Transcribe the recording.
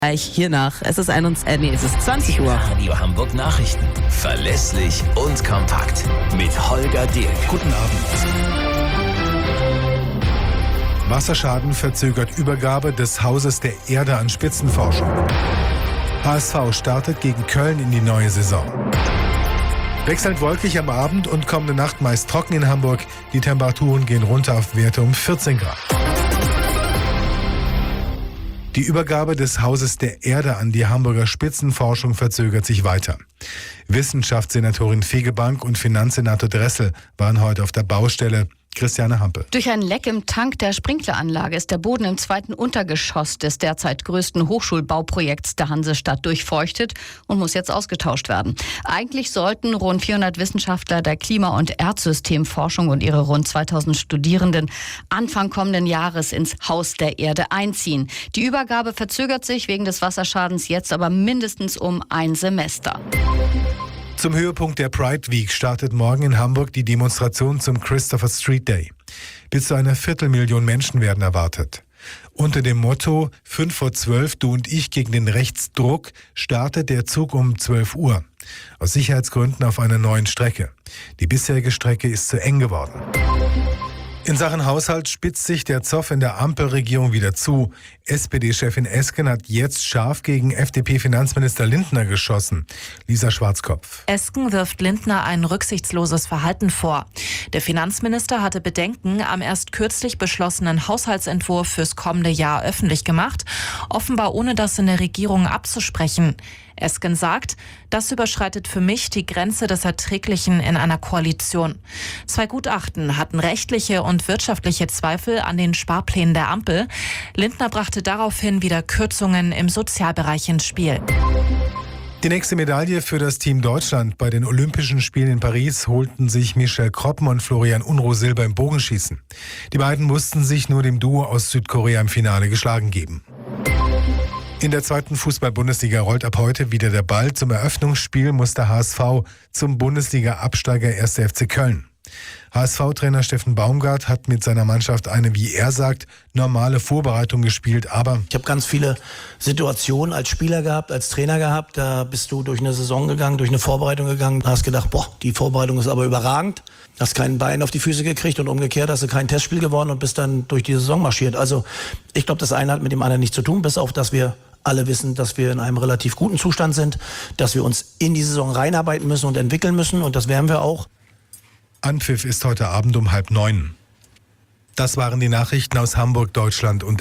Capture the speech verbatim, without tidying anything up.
Gleich hiernach. Es ist einundzwanzig, äh, nee, es ist zwanzig Uhr. Radio Hamburg Nachrichten. Verlässlich und kompakt. Mit Holger Dirk. Guten Abend. Wasserschaden verzögert Übergabe des Hauses der Erde an Spitzenforschung. H S V startet gegen Köln in die neue Saison. Wechselnd wolkig am Abend und kommende Nacht meist trocken in Hamburg. Die Temperaturen gehen runter auf Werte um vierzehn Grad. Die Übergabe des Hauses der Erde an die Hamburger Spitzenforschung verzögert sich weiter. Wissenschaftssenatorin Fegebank und Finanzsenator Dressel waren heute auf der Baustelle. Christiane Hampe. Durch ein Leck im Tank der Sprinkleranlage ist der Boden im zweiten Untergeschoss des derzeit größten Hochschulbauprojekts der Hansestadt durchfeuchtet und muss jetzt ausgetauscht werden. Eigentlich sollten rund vierhundert Wissenschaftler der Klima- und Erdsystemforschung und ihre rund zweitausend Studierenden Anfang kommenden Jahres ins Haus der Erde einziehen. Die Übergabe verzögert sich wegen des Wasserschadens jetzt aber mindestens um ein Semester. Zum Höhepunkt der Pride Week startet morgen in Hamburg die Demonstration zum Christopher Street Day. Bis zu einer Viertelmillion Menschen werden erwartet. Unter dem Motto fünf vor zwölf, du und ich gegen den Rechtsdruck startet der Zug um zwölf Uhr. Aus Sicherheitsgründen auf einer neuen Strecke. Die bisherige Strecke ist zu eng geworden. In Sachen Haushalt spitzt sich der Zoff in der Ampelregierung wieder zu. S P D-Chefin Esken hat jetzt scharf gegen F D P-Finanzminister Lindner geschossen. Lisa Schwarzkopf. Esken wirft Lindner ein rücksichtsloses Verhalten vor. Der Finanzminister hatte Bedenken am erst kürzlich beschlossenen Haushaltsentwurf fürs kommende Jahr öffentlich gemacht, offenbar ohne das in der Regierung abzusprechen. Esken sagt, das überschreitet für mich die Grenze des Erträglichen in einer Koalition. Zwei Gutachten hatten rechtliche und wirtschaftliche Zweifel an den Sparplänen der Ampel. Lindner brachte daraufhin wieder Kürzungen im Sozialbereich ins Spiel. Die nächste Medaille für das Team Deutschland bei den Olympischen Spielen in Paris holten sich Michelle Kroppen und Florian Unruh Silber im Bogenschießen. Die beiden mussten sich nur dem Duo aus Südkorea im Finale geschlagen geben. In der zweiten Fußball-Bundesliga rollt ab heute wieder der Ball. Zum Eröffnungsspiel muss der H S V zum Bundesliga-Absteiger erster F C Köln. H S V-Trainer Steffen Baumgart hat mit seiner Mannschaft eine, wie er sagt, normale Vorbereitung gespielt, aber ich habe ganz viele Situationen als Spieler gehabt, als Trainer gehabt. Da bist du durch eine Saison gegangen, durch eine Vorbereitung gegangen, hast gedacht, boah, die Vorbereitung ist aber überragend. Hast kein Bein auf die Füße gekriegt und umgekehrt hast du kein Testspiel gewonnen und bist dann durch die Saison marschiert. Also ich glaube, das eine hat mit dem anderen nichts zu tun, bis auf, dass wir alle wissen, dass wir in einem relativ guten Zustand sind, dass wir uns in die Saison reinarbeiten müssen und entwickeln müssen und das werden wir auch. Anpfiff ist heute Abend um halb neun. Das waren die Nachrichten aus Hamburg, Deutschland und